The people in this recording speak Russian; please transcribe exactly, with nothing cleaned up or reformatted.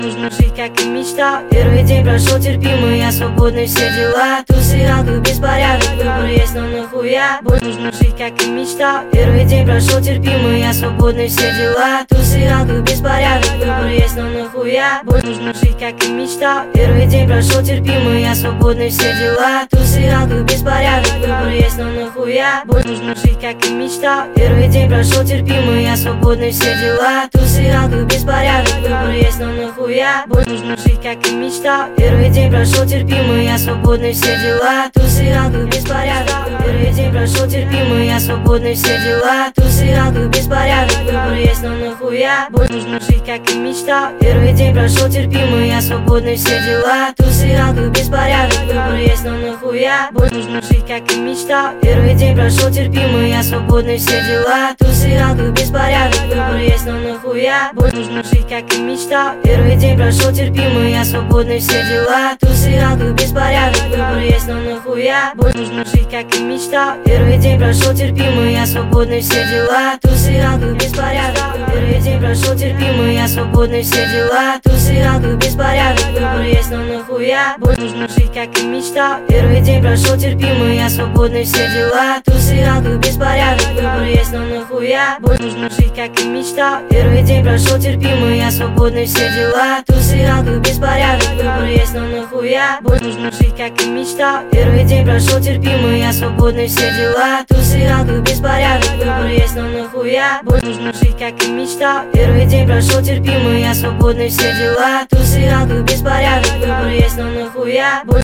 нужно жить, как и мечтал. Первый день прошел терпимо, я свободный, все дела. Тусы, ангел, беспорядок, выбор есть, но нахуя. Больше нужно жить, как и мечтал. Первый день прошел терпимо, я свободный, все дела. Тусы, ангел, беспорядок, выбор есть, но нахуя. Больше нужно жить, как и мечтал. Первый день прошел терпимо, я свободный, все дела. Тусы, ангел, беспорядок, выбор есть, но нахуя. Больше нужно жить, как и мечтал. Первый день прошел терпимо, я свободный, все дела. Тусы, ангел, беспорядок, выбор есть, но нахуя. Больше нужно жить, как и мечтал. Первый день прошел терпимо, я свободный, все дела. Тусы, ангел, беспорядок. Первый день прошел терпимо, я свободный, все дела. Тусы, ангел, беспорядок, выбор есть, но нахуя. Больше нужно жить, как и мечтал. Первый день прошел терпимо, я свободный, все дела. Тусы, ангел, беспорядок, выбор есть, но нахуя. Больше нужно жить, как и мечтал. Первый день прошел терпимо, я свободный, все дела. Тусы, ангел, беспорядок, выбор есть, но нахуя. Больше нужно жить, как и мечтал. Первый день прошел терпимо, я свободный, все дела. Тусы, ангел, беспорядок, выбор есть, но нахуя. Больше нужно жить, как и мечтал. Первый день прошел терпимо, я свободный, все дела. Тусы, ангел, беспорядок. Первый день прошел терпимо, я свободный, все дела. Тусы, ангел, беспорядок, выбор есть, но нахуя. Больше нужно жить, как и мечтал. Первый день прошел терпимо, я свободный, все дела. Тусы, ангел, беспорядок, выбор есть, но нахуя. Больше нужно жить, как и мечтал. Первый день прошел терпимо, я свободный, все дела. Тусы, ангел, беспорядок, выбор есть, но нахуя. Больше нужно жить, как и мечтал. Первый день прошел терпимо, я свободный, все дела. Тусы, ангел, беспорядок, выбор есть, но нахуя. Больше нужно жить, как и мечтал. Первый день прошел терпимо, я свободный, все дела. Тусы, ангел, беспорядок, выбор есть, но нахуя.